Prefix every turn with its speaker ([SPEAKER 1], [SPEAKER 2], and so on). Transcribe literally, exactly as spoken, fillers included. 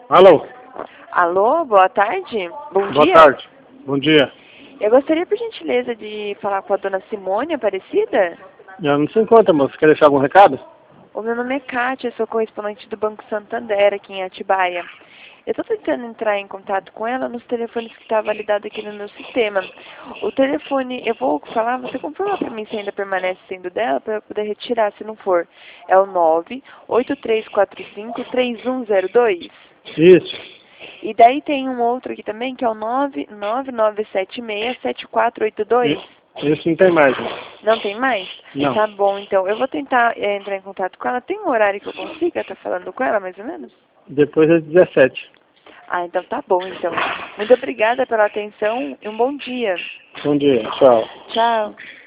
[SPEAKER 1] Alô?
[SPEAKER 2] Alô, boa tarde. Bom
[SPEAKER 1] Boa
[SPEAKER 2] dia.
[SPEAKER 1] tarde. Bom dia.
[SPEAKER 2] Eu gostaria, por gentileza, de falar com a dona Simone Aparecida.
[SPEAKER 1] Eu não se encontra, moço. Quer deixar algum recado?
[SPEAKER 2] O meu nome é Kátia, sou correspondente do Banco Santander aqui em Atibaia. Eu estou tentando entrar em contato com ela nos telefones que está validado aqui no meu sistema. O telefone, eu vou falar, você confirma para mim se ainda permanece sendo dela, para eu poder retirar, se não for. É o nove oito três quatro cinco três um zero dois.
[SPEAKER 1] Isso.
[SPEAKER 2] E daí tem um outro aqui também, que é o nove nove nove sete seis sete quatro oito dois.
[SPEAKER 1] Isso não tem mais, moço.
[SPEAKER 2] Não tem mais?
[SPEAKER 1] Não.
[SPEAKER 2] Tá bom, então. Eu vou tentar é, entrar em contato com ela. Tem um horário que eu consiga estar falando com ela, mais ou menos?
[SPEAKER 1] Depois das dezessete.
[SPEAKER 2] Ah, então tá bom, então. Muito obrigada pela atenção e um bom dia.
[SPEAKER 1] Bom dia. Tchau.
[SPEAKER 2] Tchau.